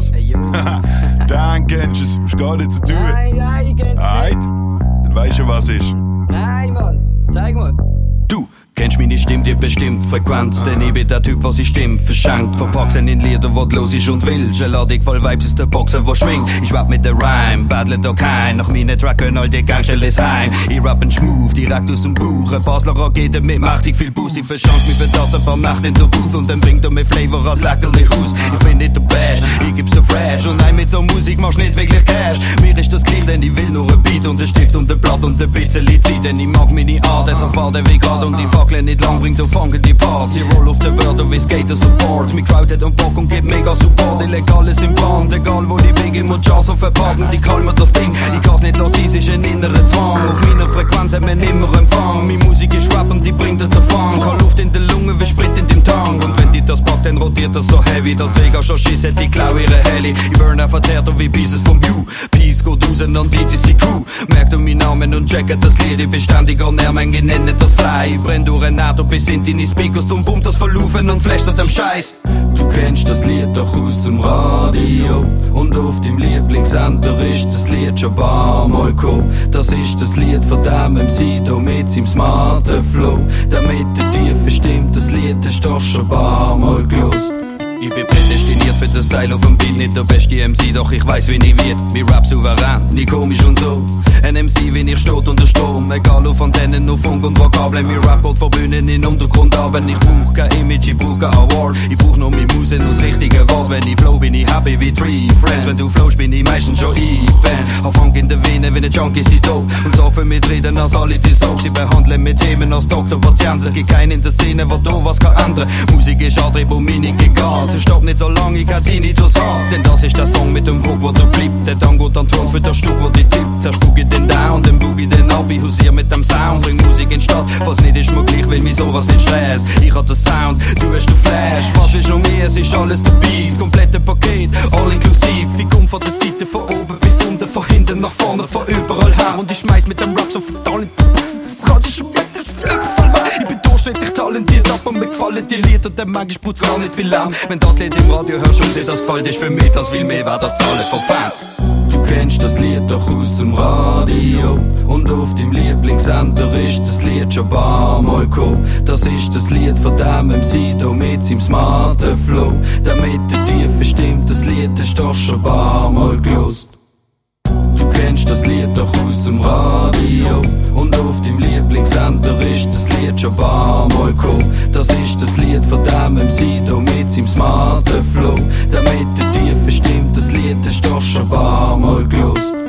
was? Hey, yo. Den kennst du es, musst gar nicht so tun. Nein, ich kenn's Heit, dann weisst du, was ist. Nein, Mann, zeig mal. Du kennst meine Stimme, die bestimmt Frequenz, denn ich bin der Typ, was ich Stimme verschenkt. Verpacksen in Lieder, wo du los ist und willst. Lade voll Vibes aus der Boxen, wo schwingt. Ich rap mit der Rhyme, battle da kein. Nach meinen Track können all die Gangstelle sein. Ich rappen smooth, direkt aus dem Buch. Ein Basler Rakete mit mächtig viel Boost. Ich verschank mich für das ein paar Nacht in der Booth und dann bringt mir Flavor als Leckerli Haus. Ich bin nicht der Best, ich gib's so fresh. Und nein, mit so Musik machst nicht wirklich Cash. Mir ist das gleich, denn ich will nur ein Beat und ein Stift und ein Blatt und ein bisschen Zeit. Denn ich mag meine Art, deshalb fällt der Weg grad und die Fackel nicht lang bringt so funken die Parts. Ich roll auf der Wörter wie Skater Support. Mein Crowd hat einen Bock und gibt mega Support. Illegales im Brand, egal wo die Wege und Jazz auf verpacken. Die kalmen mir das Ding, ich kann's nicht los, es ist ein innerer Zwang. Auf meiner Frequenz hat man immer Empfang. Meine Musik ist Rap und die bringt dir den Fang. Kann Luft in der Lunge wie Sprit in dem Tank. Und wenn die das packt, dann rotiert das so heavy. Das Vega schon Schiss hat, die Klau ihre Heli. Ich burn auch verteert wie Pieces vom You. Peace geht raus an DTC Crew. Merkt meinen Namen und checkt das Lied. Ich bin ständig an Nerven, genennt das Fly. Ich brenn durch ein Auto bis in deine Speakers, drum bummt das verlaufen und flasht an dem Scheiß. Du kennst das Lied doch aus dem Radio und auf dem Lieblingssender ist das Lied schon paar Mal gekommen. Das ist das Lied von dem MC da mit seinem smarten Flow. Damit der tiefe stimmt, das Lied hast du doch schon paar Mal gelost. Ich bin prädestiniert für den Style auf dem Beat, nicht der beste MC, doch ich weiss, wie ich wird. Mein Rap souverän, nie komisch und so. Ein MC, wie ich steht unter Strom, egal auf Antennen, auf Funk und Vokabeln. Mein Rap geht von Bühnen in Untergrund ab. Ich brauch kein Image, ich brauch kein Award. Ich brauch nur meine Muse und das richtige Wort. Wenn ich flow, bin ich happy wie Three Friends. Wenn du flowst, bin ich meistens schon eingepennt. Auf Funk in der Vene, wie ein Junkie, sie dope. Und so viel mitreden als alle die Soaps. Sie behandeln mit Themen als Doktor, Patient. Es gibt keinen in der Szene, wo da was kann ändern. Musik ist Antrieb und Minik egal. Sie stoppt nicht so lange, ich kann Tinnitus haben. Denn das ist der Song mit dem Hook, wo der bleibt. Der Tango dann Ton für das Stück, wo die tippt. Zerspuck ich den down, dann boogie den ab. Ich hausier mit dem Sound, bring Musik in die Stadt. Was nicht ist mir gleich, weil mich sowas nicht stresst. Ich hab den Sound, du hast den Flash. Was willst du noch mehr, es ist alles dabei. Das komplette Paket, all inklusiv. Ich komm von der Seite, von oben bis unten, von hinten nach vorne, von überall her. Und ich schmeiß mit dem Rap so verdammt in die Box. Das kann ich schon weg, das ist überall wahr. Ich bin durchschnittlich talentiert, aber mir gefallen die Lieder, denn manchmal braucht's gar nicht viel Lärm. Wenn das Lied im Radio hörst und dir das gefällt, ist für mich das viel mehr wert als Zahlen von Fans. Du kennst das Lied doch aus dem Radio und auf dem Lieblingssender ist das Lied schon paar Mal gekommen. Das ist das Lied von dem MC da mit seinem smarten Flow. Damit der tiefe stimmt, das Lied hast du doch schon paar Mal gelost. Du kennst das Lied doch aus dem Radio und auf dem Lieblingssender ist das Lied schon paar Mal gekommen. Das ist das Lied von dem MC da mit seinem smarten Flow. Damit der tiefe stimmt, das Lied hast du doch schon paar Mal gelost.